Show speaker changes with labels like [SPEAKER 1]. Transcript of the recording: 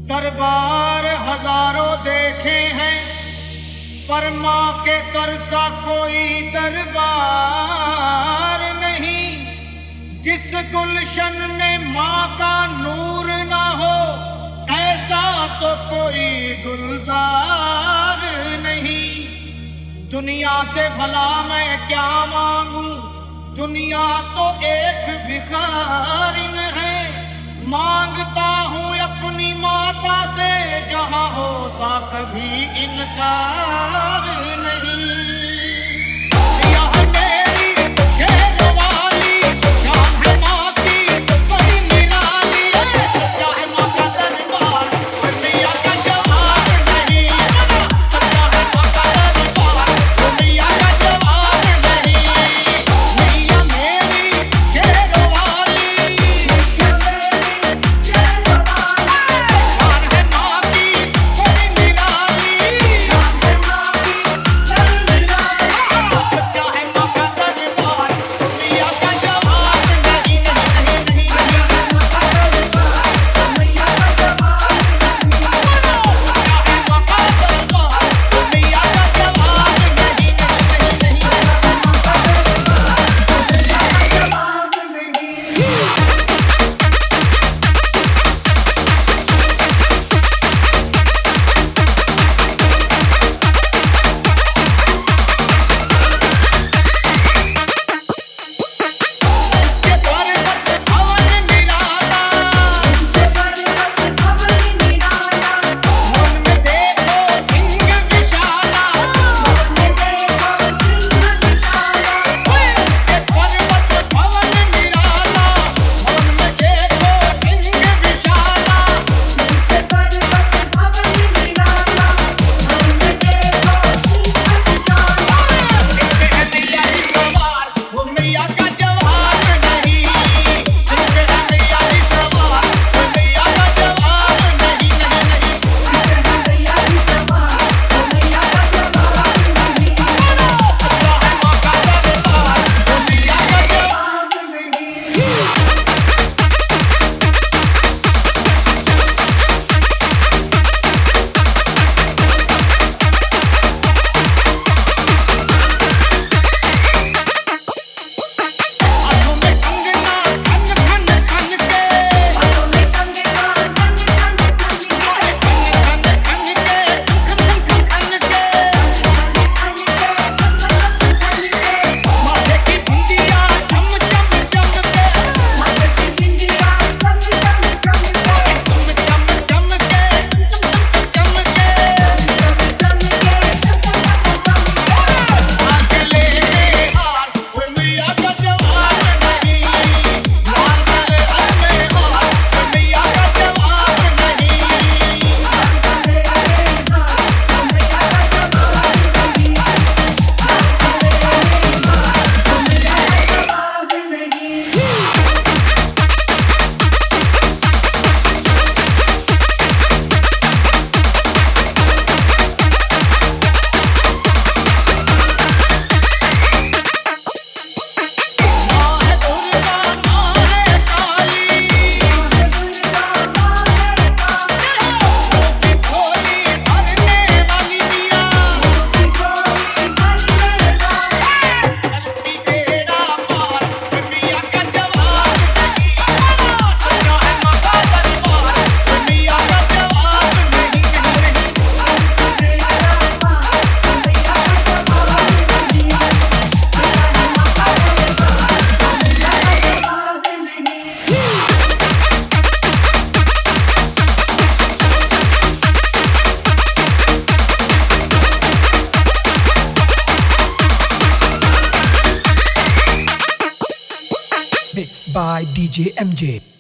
[SPEAKER 1] दरबार हजारों देखे हैं पर माँ के कर सा कोई दरबार नहीं। जिस गुलशन में माँ का नूर ना हो ऐसा तो कोई गुलजार नहीं। दुनिया से भला मैं क्या मांगू, दुनिया तो एक भिखारिन है। मांगता हूँ अपनी माता से जहाँ होता कभी इनकार नहीं।
[SPEAKER 2] Mixed by DJ MJ.